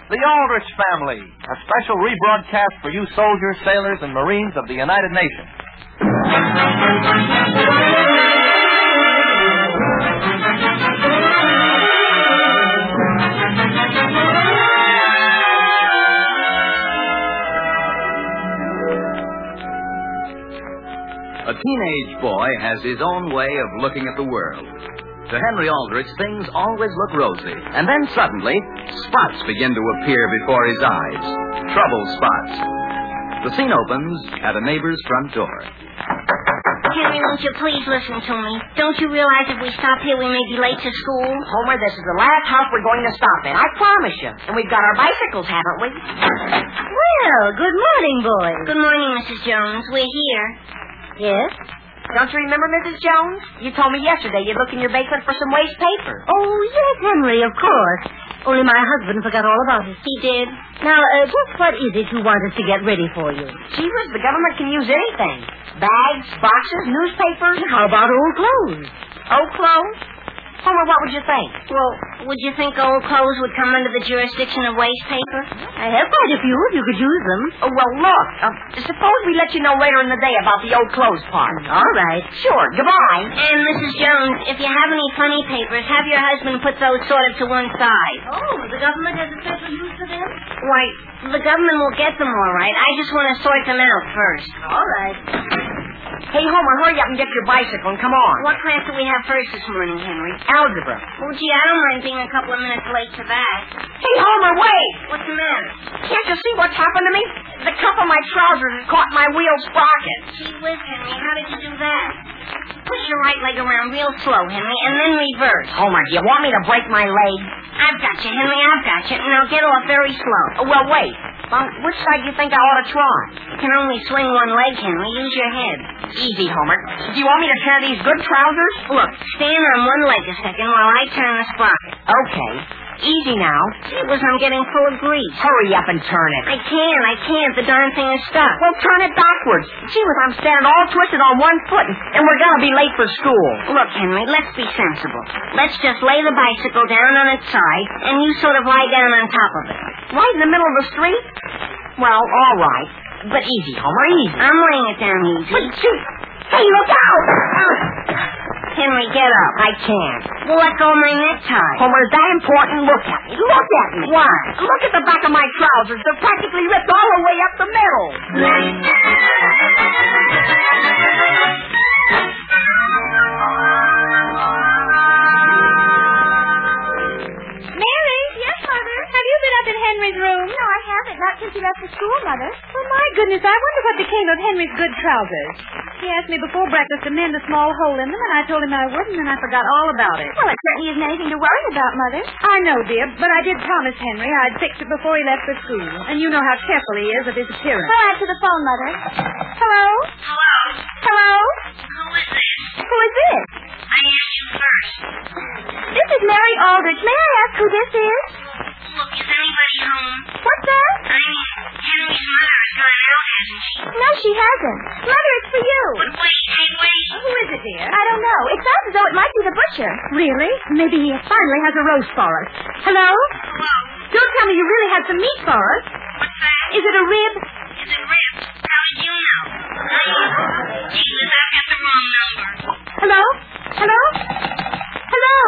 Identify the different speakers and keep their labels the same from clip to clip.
Speaker 1: The Aldrich Family, a special rebroadcast for you soldiers, sailors, and Marines of the United Nations.
Speaker 2: A teenage boy has his own way of looking at the world. To Henry Aldrich, things always look rosy. And then suddenly, spots begin to appear before his eyes. Trouble spots. The scene opens at a neighbor's front door.
Speaker 3: Henry, won't you please listen to me? Don't you realize if we stop here, we may be late to school?
Speaker 4: Homer, this is the last house we're going to stop in. I promise you. And we've got our bicycles, haven't we?
Speaker 3: Well, good morning, boys. Good morning, Mrs. Jones. We're here.
Speaker 4: Yes? Don't you remember, Mrs. Jones? You told me yesterday you'd look in your basement for some waste paper.
Speaker 5: Oh, yes, Henry, of course. Only my husband forgot all about it.
Speaker 3: He did.
Speaker 5: Now, just what is it you want us to get ready for you?
Speaker 4: Jeepers, the government can use anything. Bags, boxes, newspapers.
Speaker 5: How about old clothes?
Speaker 4: Old clothes? Homer, what would you think?
Speaker 3: Well, would you think old clothes would come under the jurisdiction of waste paper?
Speaker 5: I have quite a few if you could use them.
Speaker 4: Oh, well, look. Suppose we let you know later in the day about the old clothes part.
Speaker 5: All right.
Speaker 4: Sure. Goodbye.
Speaker 3: And, Mrs. Jones, if you have any funny papers, have your husband put those sort of to one side.
Speaker 5: Oh, the government has a special use for them?
Speaker 3: Why, the government will get them all right. I just want to sort them out first.
Speaker 5: All right.
Speaker 4: Hey, Homer, hurry up and get your bicycle and come on.
Speaker 3: What class do we have first this morning, Henry?
Speaker 4: Algebra.
Speaker 3: Oh, gee, I don't mind being a couple of minutes late to that.
Speaker 4: Hey, Homer, wait!
Speaker 3: What's the matter?
Speaker 4: Can't you see what's happened to me? The cuff of my trousers has caught my wheel sprocket.
Speaker 3: Gee whiz, Henry, how did you do that? Push your right leg around real slow, Henry, and then reverse.
Speaker 4: Homer, do you want me to break my leg?
Speaker 3: I've got you, Henry, I've got you. Now get off very slow.
Speaker 4: Oh, well, wait. Which side do you think I ought to try?
Speaker 3: You can only swing one leg, Henry. Use your head.
Speaker 4: Easy, Homer. Do you want me to tear these good trousers?
Speaker 3: Look, stand on one leg a second while I turn the sprocket.
Speaker 4: Okay. Easy now.
Speaker 3: Gee whiz, I'm getting full of grease.
Speaker 4: Hurry up and turn it.
Speaker 3: I can't. The darn thing is stuck.
Speaker 4: Well, turn it backwards. Gee whiz, I'm standing all twisted on one foot, and we're going to be late for school.
Speaker 3: Look, Henry, let's be sensible. Let's just lay the bicycle down on its side, and you sort of lie down on top of it.
Speaker 4: Right in the middle of the street? Well, all right. But easy, Homer, easy.
Speaker 3: I'm laying it down easy.
Speaker 4: But, hey, look out!
Speaker 3: Henry, get up.
Speaker 4: I can't.
Speaker 3: Well, let go of my necktie.
Speaker 4: Homer, is that important? Look at me. Look at me.
Speaker 3: What?
Speaker 4: Look at the back of my trousers. They're practically ripped all the way up the middle.
Speaker 6: Mary? Yes, Mother? Have you been up in Henry's room? No, I haven't. Not since he left for school, Mother. Oh, my goodness. I wonder what became of Henry's good trousers. He asked me before breakfast to mend a small hole in them, and I told him I wouldn't, and I forgot all about it. Well, it certainly isn't anything to worry about, Mother. I know, dear, but I did promise Henry I'd fix it before he left for school. And you know how careful he is of his appearance. Go out to the phone, Mother. Hello?
Speaker 3: Hello?
Speaker 6: Hello?
Speaker 3: Who is this?
Speaker 6: Who is this?
Speaker 3: I asked you first.
Speaker 6: This is Mary Aldrich. May I ask who this is?
Speaker 3: Look, is anybody home?
Speaker 6: What's that?
Speaker 3: I mean, Henry's mother has gone out, hasn't she?
Speaker 6: No, she hasn't. Mother, it's for you.
Speaker 3: But wait.
Speaker 6: Who is it, dear? I don't know. It sounds as though it might be the butcher. Really? Maybe he finally has a roast for us. Hello?
Speaker 3: Hello?
Speaker 6: Don't tell me you really had some meat for us.
Speaker 3: What's that?
Speaker 6: Is it a rib?
Speaker 3: Is it ribs? How did you know? Jesus, I've got the wrong number.
Speaker 6: Hello? Hello? Hello?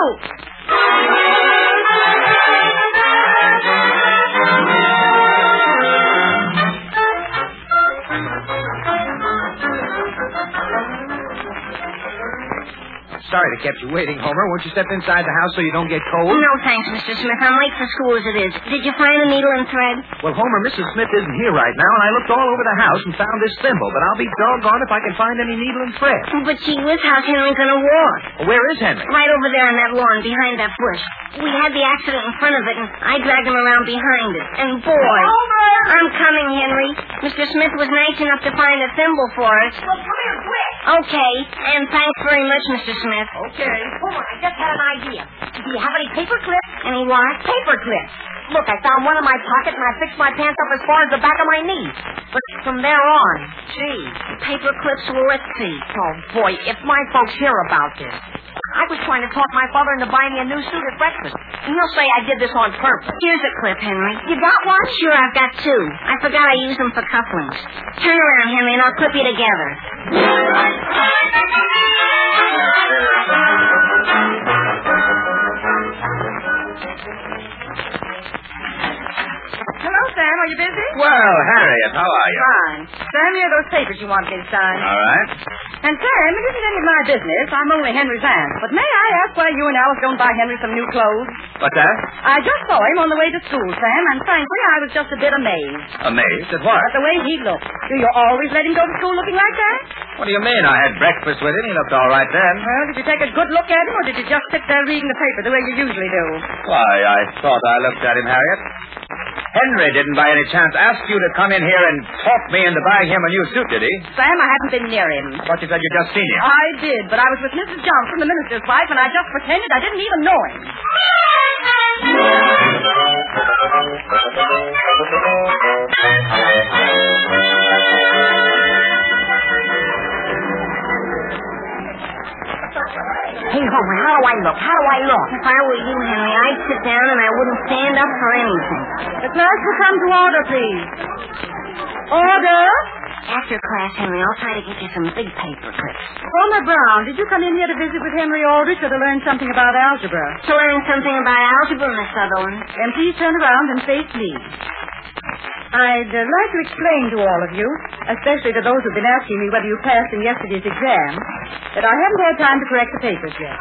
Speaker 1: Sorry to keep you waiting, Homer. Won't you step inside the house so you don't get cold?
Speaker 3: No, thanks, Mr. Smith. I'm late for school as it is. Did you find a needle and thread?
Speaker 1: Well, Homer, Mrs. Smith isn't here right now, and I looked all over the house and found this thimble, but I'll be doggone if I can find any needle and thread.
Speaker 3: But gee whiz, how's Henry going to walk?
Speaker 1: Well, where is Henry?
Speaker 3: Right over there on that lawn behind that bush. We had the accident in front of it, and I dragged him around behind it. And boy...
Speaker 4: Homer!
Speaker 3: I'm coming, Henry. Mr. Smith was nice enough to find a thimble for us.
Speaker 4: Well, come here, quick.
Speaker 3: Okay, and thanks very much, Mr. Smith.
Speaker 4: Okay. Homer, I just had an idea. Do you have any paper clips?
Speaker 3: Any what?
Speaker 4: Paper clips. Look, I found one in my pocket, and I fixed my pants up as far as the back of my knee. But from there on, gee.
Speaker 3: Paper clips, well, let's see.
Speaker 4: Oh, boy, if my folks hear about this. I was trying to talk my father into buying me a new suit at breakfast. And he'll say I did this on purpose.
Speaker 3: Here's a clip, Henry.
Speaker 4: You got one?
Speaker 3: Sure, I've got two. I forgot I used them for cufflinks. Turn around, Henry, and I'll clip you together.
Speaker 5: Hello, Sam. Are you busy?
Speaker 1: Well, Harriet, how are you?
Speaker 5: Fine. Sam, here are those papers you want me to sign.
Speaker 1: All right.
Speaker 5: And, Sam, it isn't any of my business. I'm only Henry's aunt. But may I ask why you and Alice don't buy Henry some new clothes?
Speaker 1: What's that?
Speaker 5: I just saw him on the way to school, Sam, and frankly, I was just a bit amazed
Speaker 1: Amazed at what?
Speaker 5: at the way he looked. Do you always let him go to school looking like that?
Speaker 1: What do you mean? I had breakfast with him. He looked all right then.
Speaker 5: Well, did you take a good look at him, or did you just sit there reading the paper the way you usually do?
Speaker 1: Why, I thought I looked at him, Harriet. Henry didn't by any chance ask you to come in here and talk me into buying him a new suit, did he?
Speaker 5: Sam, I haven't been near him.
Speaker 1: Thought you said you'd just seen him.
Speaker 5: I did, but I was with Mrs. Johnson, the minister's wife, and I just pretended I didn't even know him.
Speaker 4: Hey, Homer, how do I look? How do I look?
Speaker 3: If I were you, Henry, I'd sit down and I wouldn't stand up for anything.
Speaker 5: The class will come to order, please. Order?
Speaker 3: After class, Henry, I'll try to get you some big paper clips.
Speaker 5: Homer Brown, did you come in here to visit with Henry Aldrich or to learn something about algebra?
Speaker 3: To learn something about algebra, Miss Sutherland.
Speaker 5: Then please turn around and face me. I'd like to explain to all of you, especially to those who've been asking me whether you passed in yesterday's exam, that I haven't had time to correct the papers yet.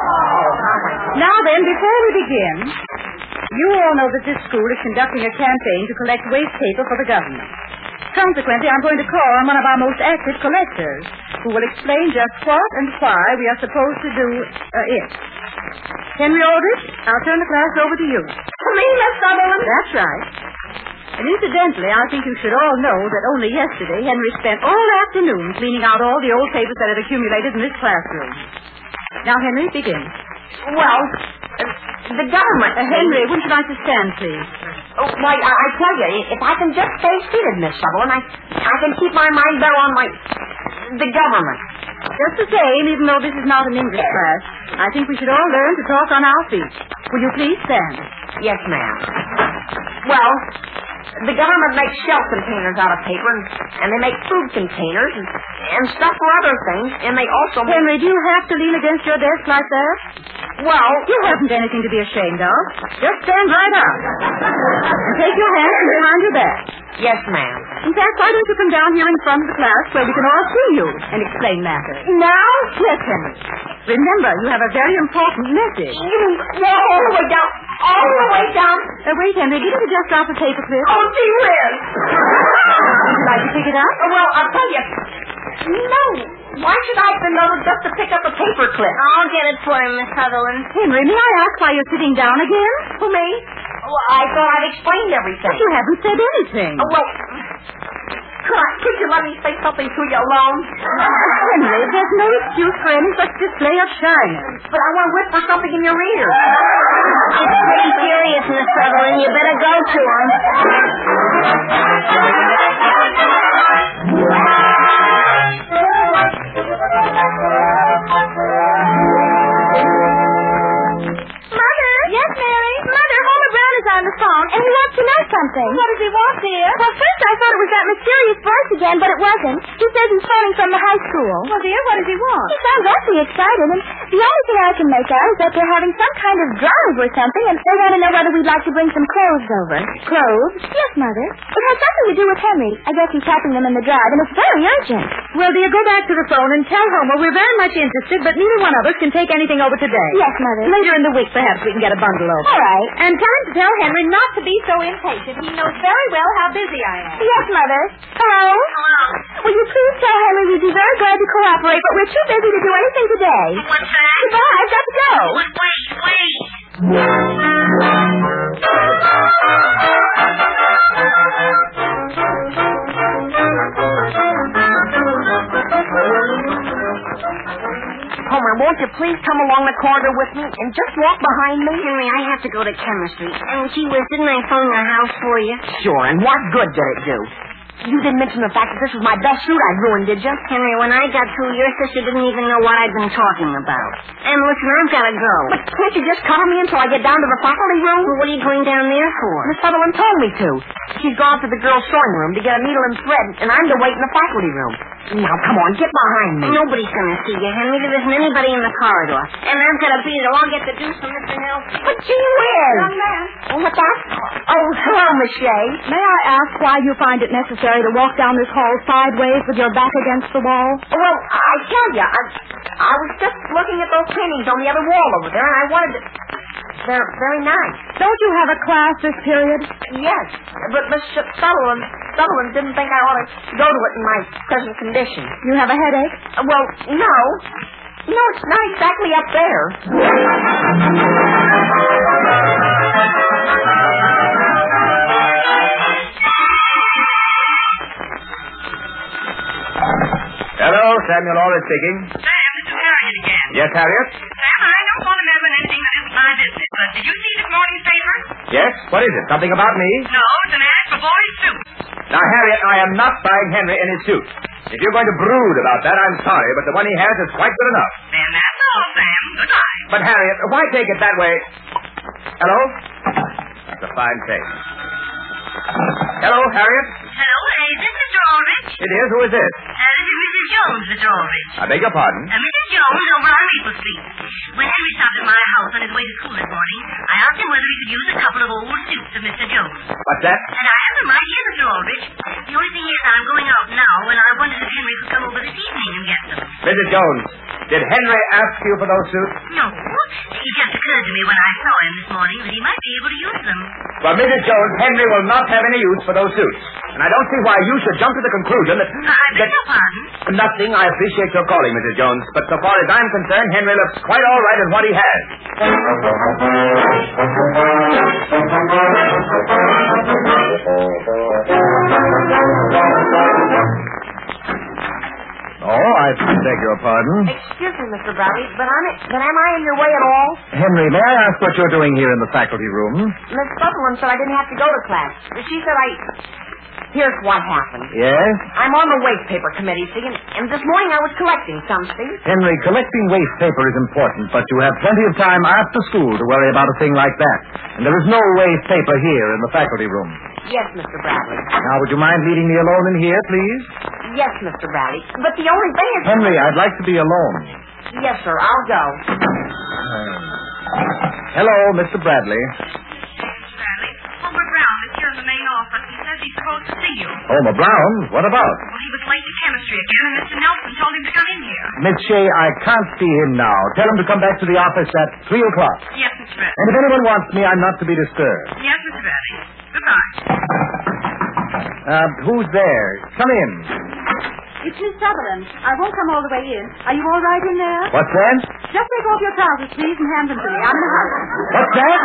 Speaker 5: Now then, before we begin, you all know that this school is conducting a campaign to collect waste paper for the government. Consequently, I'm going to call on one of our most active collectors, who will explain just what and why we are supposed to do it. Henry Aldrich, I'll turn the class over to you.
Speaker 4: To me, Miss Sutherland?
Speaker 5: That's right. And incidentally, I think you should all know that only yesterday Henry spent all afternoon cleaning out all the old papers that had accumulated in this classroom. Now, Henry, begin.
Speaker 4: Well, the government...
Speaker 5: Henry, wouldn't you like to stand, please?
Speaker 4: Oh, why, I tell you, if I can just stay seated, Miss Sutherland, I can keep my mind better on the government.
Speaker 5: Just the same, even though this is not an English class, I think we should all learn to talk on our feet. Will you please stand?
Speaker 4: Yes, ma'am. Well, the government makes shell containers out of paper, and they make food containers and stuff for other things, and they also make...
Speaker 5: Henry, do you have to lean against your desk like that?
Speaker 4: Well,
Speaker 5: you haven't anything to be ashamed of. Just stand right up. And take your hands from behind your back.
Speaker 4: Yes, ma'am.
Speaker 5: In fact, why don't you come down here in front of the class where we can all see you and explain matters?
Speaker 4: Now?
Speaker 5: Yes, Henry. Remember, you have a very important message.
Speaker 4: You mean all the way down? All the way down?
Speaker 5: Wait, Henry, didn't you just drop a paper clip?
Speaker 4: Oh, gee whiz.
Speaker 5: Would you like to pick it up?
Speaker 4: Well, I'll tell you. No. Why should I remember just to pick up a paper clip?
Speaker 3: I'll get it for him, Miss Sutherland.
Speaker 5: Henry, may I ask why you're sitting down again?
Speaker 4: Who, me? Well, I thought I'd explained everything.
Speaker 5: But you haven't said anything.
Speaker 4: Well, could you let me say something to you alone?
Speaker 5: Henry, there's no excuse for any such display of shyness.
Speaker 4: But I want to whisper something in your ear.
Speaker 3: It's pretty serious, Miss Sutherland. You better go to him.
Speaker 6: Mother? Yes, Mary? Mother, Homer Brown is on the phone, and he wants to know something. What does he want, dear? Well, first I thought it was that mysterious voice again, but it wasn't. He says he's phoning from the high school. Well, dear, what does he want? He sounds awfully excited, and the only thing I can make out is that they're having some kind of drive or something, and they want to know whether we'd like to bring some clothes over. Clothes? Yes, Mother. It has something to do with Henry. I guess he's helping them in the drive, and it's very urgent.
Speaker 5: Well, dear, go back to the phone and tell Homer we're very much interested, but neither one of us can take anything over today.
Speaker 6: Yes, Mother.
Speaker 5: Later in the week, perhaps we can get a bundle over.
Speaker 6: All right.
Speaker 5: And tell him to tell Henry not to be so impatient. He knows very well how busy I am.
Speaker 6: Yes, Mother. Hello? Will you please tell Henry we'd be very glad to cooperate, but we're too busy to do anything today.
Speaker 3: What's that?
Speaker 6: Goodbye, I've got to go.
Speaker 3: Wait.
Speaker 4: Homer, won't you please come along the corridor with me and just walk behind me?
Speaker 3: Henry, I have to go to chemistry. And gee whiz, didn't I phone your house for you?
Speaker 4: Sure, and what good did it do? You didn't mention the fact that this was my best suit I'd ruined, did you?
Speaker 3: Henry, when I got through, your sister didn't even know what I'd been talking about. And listen, I've got to go.
Speaker 4: But can't you just cover me until I get down to the faculty room?
Speaker 3: Well, what are you going down there for?
Speaker 4: Miss Sutherland told me to. She's gone to the girls' sewing room to get a needle and thread, and I'm to wait in the faculty room. Now, come on, get behind me.
Speaker 3: Nobody's going to see you, Henry. There isn't anybody in the corridor. And I've got to be there. I'll get the deuce from Mr. Nelson.
Speaker 4: But gee whiz!
Speaker 5: Young man.
Speaker 4: Oh, what's that? Oh, hello, Miss Shea.
Speaker 5: May I ask why you find it necessary to walk down this hall sideways with your back against the wall?
Speaker 4: Well, I tell you, I was just looking at those paintings on the other wall over there, and I wanted to... They're very nice.
Speaker 5: Don't you have a class this period?
Speaker 4: Yes, but Miss Sutherland didn't think I ought to go to it in my present condition.
Speaker 5: You have a headache?
Speaker 4: Well, no. No, it's not exactly up there.
Speaker 1: Hello, Samuel Aldrich speaking.
Speaker 7: Sam, this is Harriet again.
Speaker 1: Yes, Harriet?
Speaker 7: Sam, I don't want to meddle in anything that isn't my business, but did you see this morning's paper?
Speaker 1: Yes? What is it? Something about me?
Speaker 7: No, it's an ad for boys' suits.
Speaker 1: Now, Harriet, I am not buying Henry any suit. If you're going to brood about that, I'm sorry, but the one he has is quite good enough.
Speaker 7: Then that's all, Sam. Goodbye.
Speaker 1: But, Harriet, why take it that way? Hello? That's a fine face. Hello, Harriet?
Speaker 7: Hello, is this Mr. Aldrich?
Speaker 1: It is. Who is this?
Speaker 7: This is Mrs. Jones, Mr. Aldrich.
Speaker 1: I beg your pardon?
Speaker 7: Mrs. Jones over on Maple Street. When Henry stopped at my house on his way to school this morning, I asked him whether he could use a couple of old suits of Mr. Jones.
Speaker 1: What's that?
Speaker 7: And I have them right here, Mr. Aldrich. The only thing is I'm going out now, and I wondered if Henry could come over this evening and get them.
Speaker 1: Mrs. Jones, did Henry ask you for those suits?
Speaker 7: No. It just occurred to me when I saw him this morning that he might be able to use them.
Speaker 1: Well, Mrs. Jones, Henry will not have any use for those suits. And I don't see why you should jump to the conclusion that...
Speaker 7: I beg your pardon?
Speaker 1: Nothing. I appreciate your calling, Mrs. Jones. But so far as I'm concerned, Henry looks quite all right in what he has.
Speaker 8: Oh, I beg your pardon.
Speaker 4: Excuse me, Mr. Bradley, but am I in your way at all?
Speaker 8: Henry, may I ask what you're doing here in the faculty room?
Speaker 4: Miss Sutherland said I didn't have to go to class. She said Here's what happened.
Speaker 8: Yes?
Speaker 4: I'm on the waste paper committee, see, and this morning I was collecting something.
Speaker 8: Henry, collecting waste paper is important, but you have plenty of time after school to worry about a thing like that. And there is no waste paper here in the faculty room.
Speaker 4: Yes, Mr. Bradley.
Speaker 8: Now, would you mind leaving me alone in here, please?
Speaker 4: Yes, Mr. Bradley. But the only thing is...
Speaker 8: Henry, I'd like to be alone.
Speaker 4: Yes, sir, I'll go.
Speaker 8: Hello, Mr. Bradley.
Speaker 7: Bradley, Homer Brown is here in the main office. He says he's supposed to see you.
Speaker 8: Homer Brown? What about?
Speaker 7: Well, he was late to chemistry again, and Mr. Nelson told him to come in here.
Speaker 8: Miss Shea, I can't see him now. Tell him to come back to the office at 3 o'clock.
Speaker 7: Yes, Mr. Bradley.
Speaker 8: And if anyone wants me, I'm not to be disturbed.
Speaker 7: Yes, Mr. Bradley. Goodbye.
Speaker 8: Who's there? Come in.
Speaker 5: It's Miss Sutherland. I won't come all the way in. Are you all right in there?
Speaker 8: What's that?
Speaker 5: Just take off your trousers, please, and hand them to me. I'm in a hurry.
Speaker 8: What's that?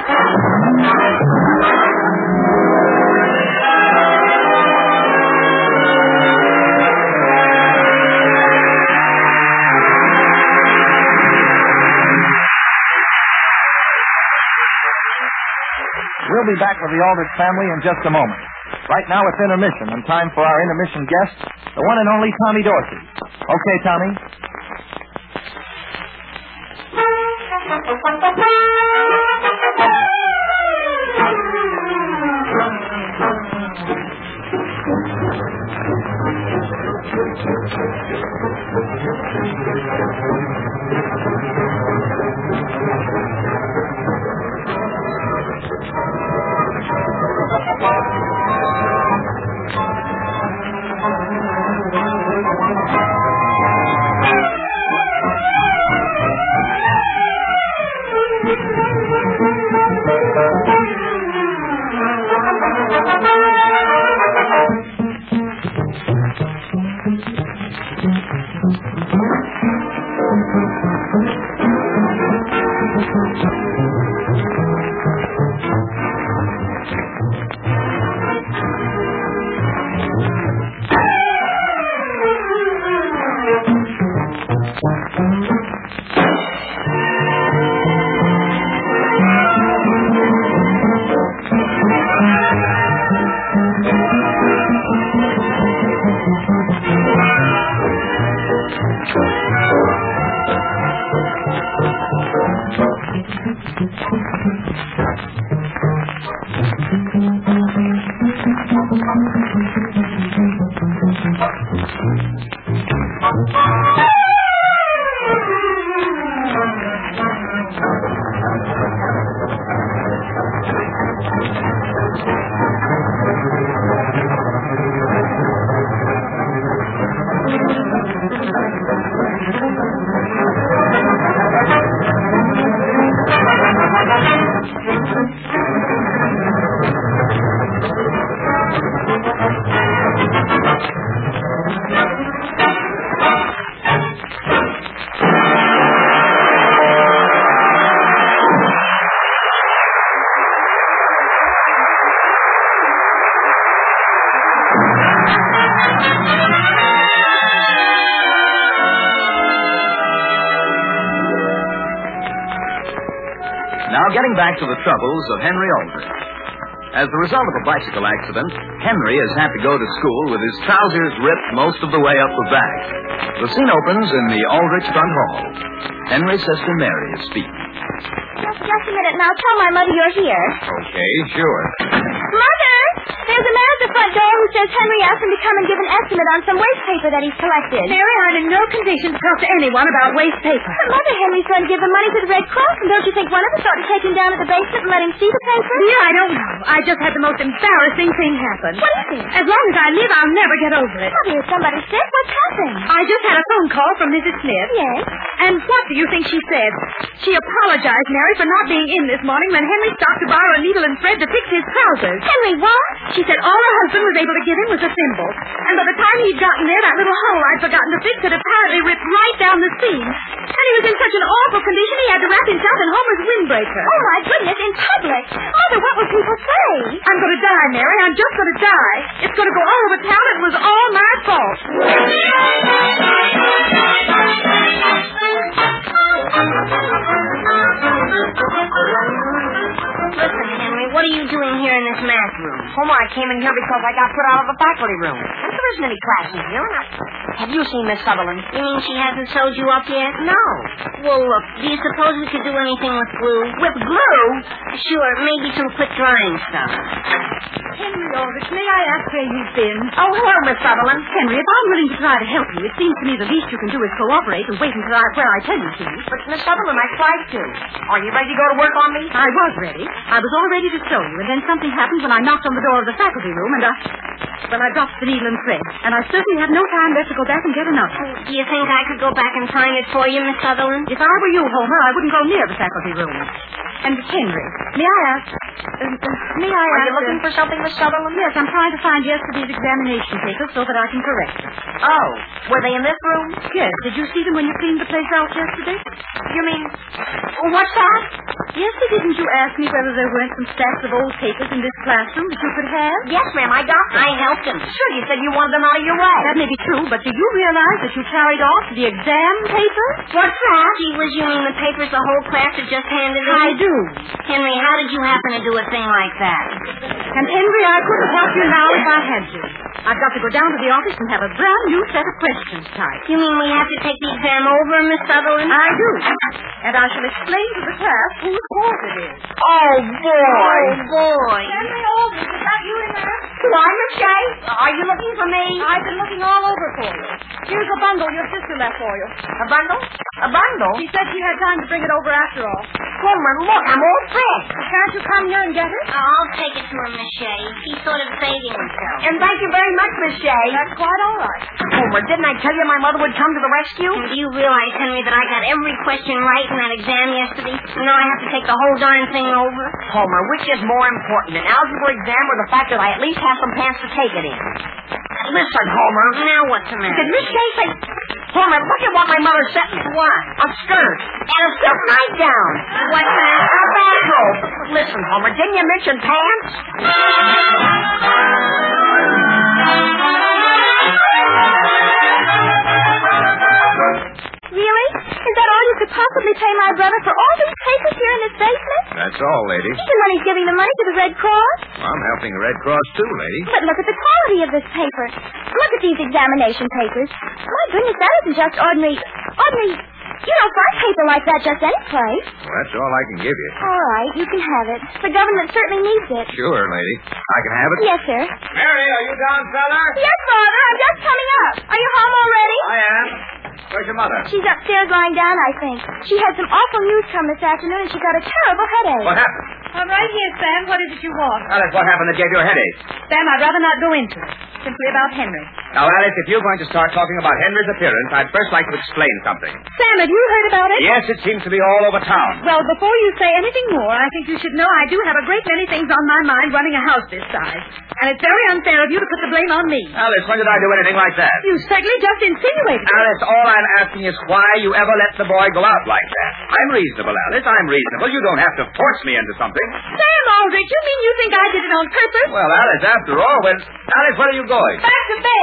Speaker 8: We'll be back with the Aldrich family in just a moment. Right now it's intermission, and time for our intermission guest, the one and only Tommy Dorsey. Okay, Tommy?
Speaker 2: Now, getting back to the troubles of Henry Aldrich. As the result of a bicycle accident, Henry has had to go to school with his trousers ripped most of the way up the back. The scene opens in the Aldrich front hall. Henry's sister Mary is speaking.
Speaker 3: Just a minute now. Tell my mother you're here.
Speaker 1: Okay, sure.
Speaker 3: Mother! There's a man at the front door who says Henry asked him to come and give an estimate on some waste paper that he's collected.
Speaker 5: Mary, I'm in no condition to talk to anyone about waste paper.
Speaker 3: But Mother, Henry's going to give the money to the Red Cross, and don't you think one of us ought to take him down to the basement and let him see the paper?
Speaker 5: Dear, I don't know. I just had the most embarrassing thing happen.
Speaker 3: What is it?
Speaker 5: As long as I live, I'll never get over it.
Speaker 3: Mother, is somebody sick? What's happened?
Speaker 5: I just had a phone call from Mrs. Smith.
Speaker 3: Yes?
Speaker 5: And what do you think she said? She apologized, Mary, for not being in this morning when Henry stopped to borrow a needle and thread to fix his trousers.
Speaker 3: Henry, what?
Speaker 5: She said all her husband was able to give him was a thimble. And by the time he'd gotten there, that little hole I'd forgotten to fix had apparently ripped right down the seam. And he was in such an awful condition he had to wrap himself in Homer's windbreaker.
Speaker 3: Oh, my goodness, in public. Mother, what will people say?
Speaker 5: I'm going to die, Mary. I'm just going to die. It's going to go all over town. It was all my fault.
Speaker 3: Listen, Henry, what are you doing here in this math room?
Speaker 4: Homer, I came in here because I got put out of the faculty room. There isn't any classes here. Have you seen Miss Sutherland?
Speaker 3: You mean she hasn't sewed you up yet?
Speaker 4: No.
Speaker 3: Well, look, do you suppose we could do anything with glue?
Speaker 4: With glue?
Speaker 3: Sure, maybe some quick drying stuff.
Speaker 5: Henry Aldrich, may I ask where you've been?
Speaker 4: Oh, hello, Miss Sutherland.
Speaker 5: Henry, if I'm willing to try to help you, it seems to me the least you can do is cooperate and wait until where I tell you to.
Speaker 4: But, Miss Sutherland, I tried to. Are you ready to go to work on me?
Speaker 5: I was ready. I was all ready to show you, and then something happened when I knocked on the door of the faculty room, and I dropped the needle and thread. And I certainly had no time left to go back and get another.
Speaker 3: Do you think I could go back and find it for you, Miss Sutherland?
Speaker 5: If I were you, Homer, I wouldn't go near the faculty room. And Henry, may I ask...
Speaker 4: Are you looking for something, Miss Sutherland?
Speaker 5: Yes, I'm trying to find yesterday's examination papers so that I can correct them.
Speaker 4: Oh, were they in this room?
Speaker 5: Yes. Did you see them when you cleaned the place out yesterday?
Speaker 4: You mean... What's that?
Speaker 5: Yesterday, didn't you ask me whether there weren't some stacks of old papers in this classroom that you could have?
Speaker 4: Yes, ma'am, I got them.
Speaker 3: I helped him.
Speaker 4: Sure, you said you wanted them out of your way.
Speaker 5: That may be true, but do you realize that you carried off the exam papers?
Speaker 3: What's that? Gee whiz, you mean the papers the whole class had just handed in?
Speaker 5: I do.
Speaker 3: Henry, how did you happen to do a thing like that?
Speaker 5: And Henry, I couldn't help you now if I had to. I've got to go down to the office and have a brand new set of questions typed.
Speaker 3: You mean we have to take the exam over, Miss Sutherland?
Speaker 5: I do. And I shall explain to the class whose fault it is.
Speaker 4: Oh, boy.
Speaker 3: Oh, boy.
Speaker 5: Henry Aldrich, is that you in there?
Speaker 4: Why, Miss Shay? Are you looking for me?
Speaker 5: I've been looking all over for you. Here's a bundle your sister left for you.
Speaker 4: A bundle? A bundle?
Speaker 5: She said she had time to bring it over after all.
Speaker 4: Homer, look, I'm all set.
Speaker 5: Can't you come here and get it?
Speaker 3: I'll take it to her, Miss Shay. He's sort of saving himself.
Speaker 4: And thank you very much, Miss Shay.
Speaker 5: That's quite all right.
Speaker 4: Homer, didn't I tell you my mother would come to the rescue?
Speaker 3: And do you realize, Henry, that I got every question right in that exam yesterday? Now I have to take the whole darn thing over?
Speaker 4: Homer, which is more important, an algebra exam or the fact that I at least have some pants to take it in? Listen, Homer.
Speaker 3: Now what's the matter?
Speaker 4: Did Miss Shay say... Homer, look at what my mother sent me.
Speaker 3: What?
Speaker 4: A skirt and a silk nightgown.
Speaker 3: What's that?
Speaker 4: A bathrobe. Listen, Homer, didn't you mention pants?
Speaker 3: Really? Is that all you could possibly pay my brother for all these papers here in his basement?
Speaker 1: That's all, lady.
Speaker 3: And when he's giving the money to the Red Cross?
Speaker 1: I'm helping the Red Cross, too, lady.
Speaker 3: But look at the quality of this paper. Look at these examination papers. My goodness, that isn't just ordinary You don't find paper like that just any place.
Speaker 1: Well, that's all I can give you.
Speaker 3: All right, you can have it. The government certainly needs it.
Speaker 1: Sure, lady. I can have it?
Speaker 3: Yes, sir.
Speaker 1: Mary, are you down, cellar?
Speaker 3: Yes, Father. I'm just coming up. Are you home already?
Speaker 1: I am. Where's your mother?
Speaker 3: She's upstairs lying down, I think. She had some awful news come this afternoon, and she got a terrible headache.
Speaker 1: What happened?
Speaker 6: I'm right here, Sam. What is it you want?
Speaker 1: Alice, what happened that gave you a headache?
Speaker 6: Sam, I'd rather not go into it. Simply about Henry.
Speaker 1: Now, Alice, if you're going to start talking about Henry's appearance, I'd first like to explain something.
Speaker 6: Sam, have you heard about it?
Speaker 1: Yes, it seems to be all over town.
Speaker 6: Well, before you say anything more, I think you should know I do have a great many things on my mind running a house this size. And it's very unfair of you to put the blame on me.
Speaker 1: Alice, when did I do anything like that?
Speaker 6: You certainly just insinuated it.
Speaker 1: Alice, all I'm asking is why you ever let the boy go out like that. I'm reasonable, Alice. I'm reasonable. You don't have to force me into something.
Speaker 6: Sam Aldrich, you mean you think I did it on purpose?
Speaker 1: Well, Alice, after all, Alice, where are you going?
Speaker 6: Back to bed.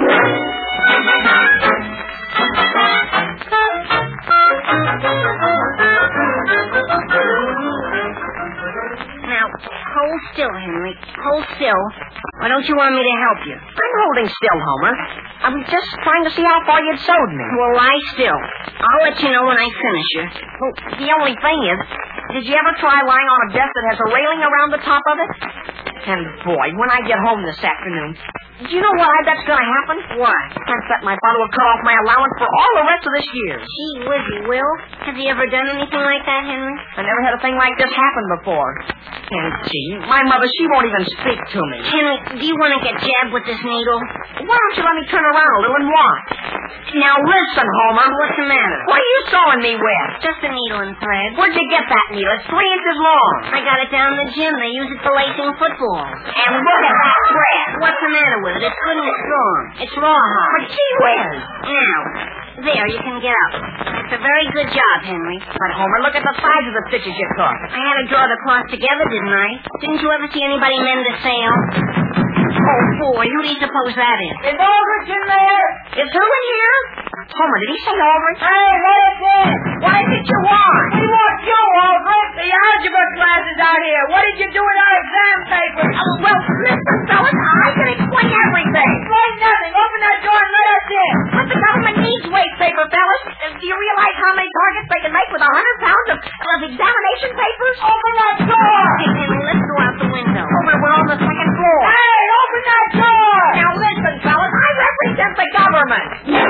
Speaker 3: Now, hold still, Henry. Hold still. Why don't you want me to help you?
Speaker 4: I'm holding still, Homer. I was just trying to see how far you'd sewed me.
Speaker 3: Well, lie still. I'll let you know when I finish you.
Speaker 4: Well, the only thing is, did you ever try lying on a desk that has a railing around the top of it? And boy, when I get home this afternoon, do you know what I bet's going to happen?
Speaker 3: What?
Speaker 4: I bet my father will cut off my allowance for all the rest of this year.
Speaker 3: Gee whiz, he will. Have you ever done anything like that, Henry?
Speaker 4: I never had a thing like this happen before. And gee, my mother, she won't even speak to me.
Speaker 3: Henry, do you want to get jabbed with this needle?
Speaker 4: Why don't you let me turn around a little and watch? Now listen, Homer.
Speaker 3: What's the matter?
Speaker 4: What are you sewing me with?
Speaker 3: Just a needle and thread.
Speaker 4: Where'd you get that needle? It's 3 inches long.
Speaker 3: I got it down in the gym. They use it for lacing football.
Speaker 4: And look at that thread.
Speaker 3: What's the matter with it? It's good and it's strong. It's rawhide.
Speaker 4: But gee whiz.
Speaker 3: Now, there, you can get up. It's a very good job, Henry.
Speaker 4: But Homer, look at the size of the stitches you took.
Speaker 3: I had to draw the cloth together, didn't I? Didn't you ever see anybody mend a sail? Oh, boy, who do you suppose that is?
Speaker 4: Is Aldrich in there? Is who in here? Homer, did he say Aldrich?
Speaker 7: Hey, let us in.
Speaker 4: What is it you want?
Speaker 7: We want you, Aldrich. The algebra class is out here. What did you do with our exam papers?
Speaker 4: Oh, well, listen, fellas, I can explain everything.
Speaker 7: Explain nothing. Open that door and let us in.
Speaker 4: But the government needs waste paper, fellas. Do you realize how many targets they can make with 100 pounds of examination papers?
Speaker 7: Open that door.
Speaker 3: Okay, Henry, let's go out the window.
Speaker 4: Homer, we're on the second floor.
Speaker 7: Hey, open that door.
Speaker 4: Now listen, fellas, I represent the government.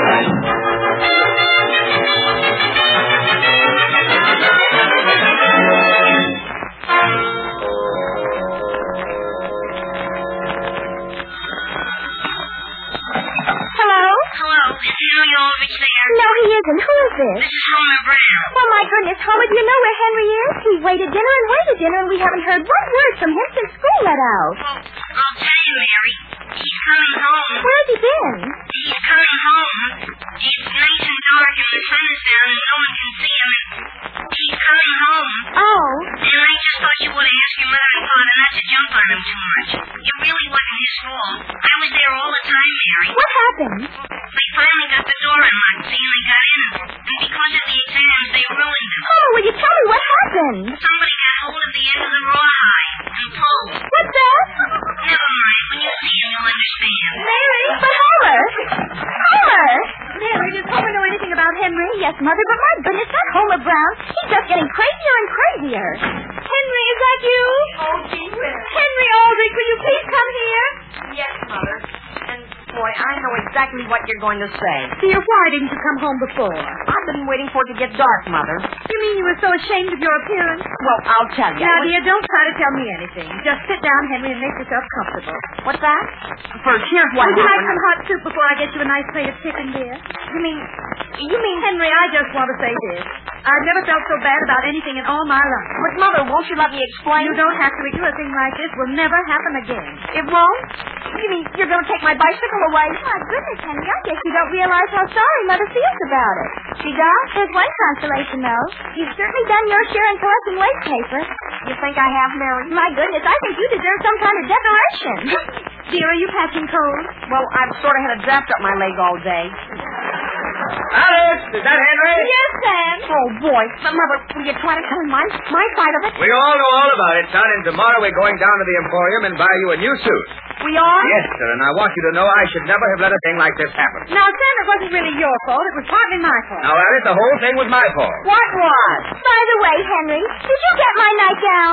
Speaker 3: Hello?
Speaker 7: Hello, is Henry Aldrich there?
Speaker 3: No, he isn't. Who is this?
Speaker 7: This is Homer Brown.
Speaker 3: Oh, my goodness, Homer, do you know where Henry is? He waited dinner, and we haven't heard one word from him since school let out.
Speaker 7: Well, I'll tell you, Mary. He's coming home.
Speaker 3: Where's he been?
Speaker 7: He's coming home. It's nice and dark and the sun is down and no one can see him. He's coming home.
Speaker 3: Oh.
Speaker 7: And I just thought you would ask your mother and father not to jump on him too much. It really wasn't his fault. I was there all the time, Mary.
Speaker 3: What happened?
Speaker 7: They finally got the door unlocked, see, and they got in. And because of the exams, they ruined them.
Speaker 3: Oh, will you tell me what happened?
Speaker 7: Somebody got hold of the end of the rawhide and pulled.
Speaker 3: What's that?
Speaker 7: Never mind. When you see him, you'll understand.
Speaker 3: Mary? But Homer! Homer!
Speaker 6: Mary, does Homer know anything about Henry?
Speaker 3: Yes, Mother, but my goodness, that Homer Brown, he's just getting crazier and crazier.
Speaker 6: Henry, is that you?
Speaker 4: Oh, gee whiz.
Speaker 6: Henry Aldrich, will you please come here?
Speaker 4: Yes, Mother. And, boy, I know exactly what you're going to say.
Speaker 6: Dear, why didn't you come home before?
Speaker 4: I've been waiting for it to get dark, Mother.
Speaker 6: You mean you were so ashamed of your appearance?
Speaker 4: Well, I'll tell you.
Speaker 6: Now, dear, don't try to tell me anything. Just sit down, Henry, and make yourself comfortable.
Speaker 4: What's that? First, here's what
Speaker 6: Would you like
Speaker 4: happened.
Speaker 6: some hot soup before I get you a nice plate of chicken, dear?
Speaker 4: You mean,
Speaker 6: Henry, I just want to say this. I've never felt so bad about anything in all my life.
Speaker 4: but Mother, won't you let me explain?
Speaker 6: You don't have to do a thing like this. Will never happen again.
Speaker 4: It won't? You mean you're going to take my bicycle away?
Speaker 3: My goodness, Henry, I guess you don't realize how sorry Mother feels about it.
Speaker 4: She does?
Speaker 3: There's one consolation, though. You've certainly done your share in collecting waste paper.
Speaker 4: You think I have, Mary?
Speaker 3: My goodness, I think you deserve some kind of decoration.
Speaker 6: Dear, are you catching cold?
Speaker 4: Well, I've sort of had a draft up my leg all day.
Speaker 1: Alice, is that Henry?
Speaker 6: Yes, Sam.
Speaker 4: Oh, boy. But, Mother, will you try to tell him my side of it?
Speaker 1: We all know all about it, son, and tomorrow we're going down to the Emporium and buy you a new suit.
Speaker 4: We are?
Speaker 1: Yes, sir, and I want you to know I should never have let a thing like this happen.
Speaker 6: Now, Sam, it wasn't really your fault. It was partly my fault.
Speaker 1: Now, Alice, the whole thing was my fault.
Speaker 4: What was?
Speaker 6: By the way, Henry, did you get my nightgown?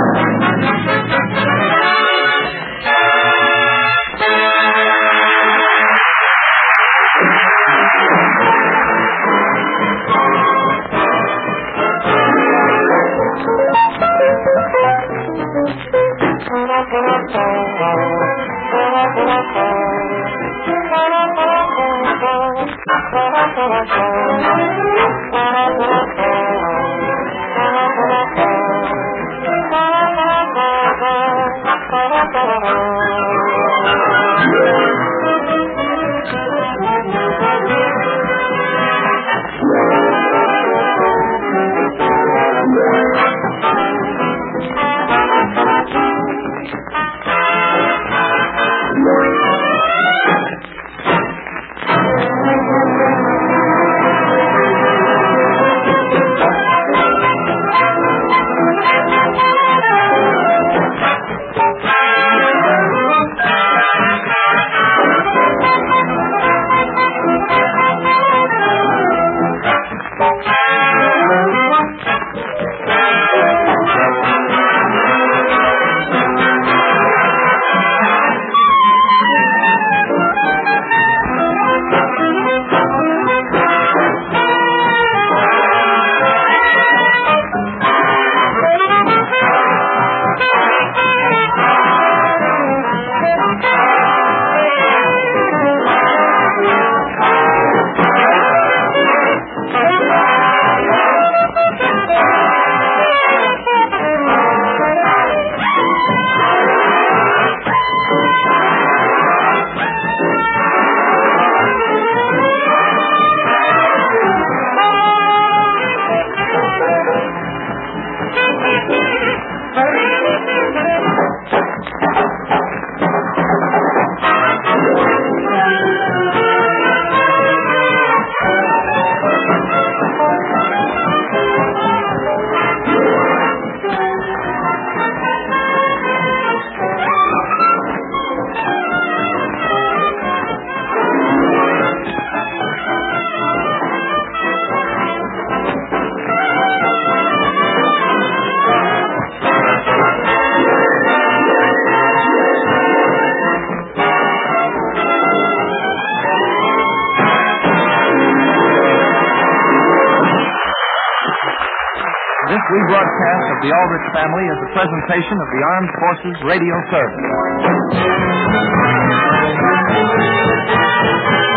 Speaker 8: This rebroadcast of the Aldrich Family is a presentation of the Armed Forces Radio Service.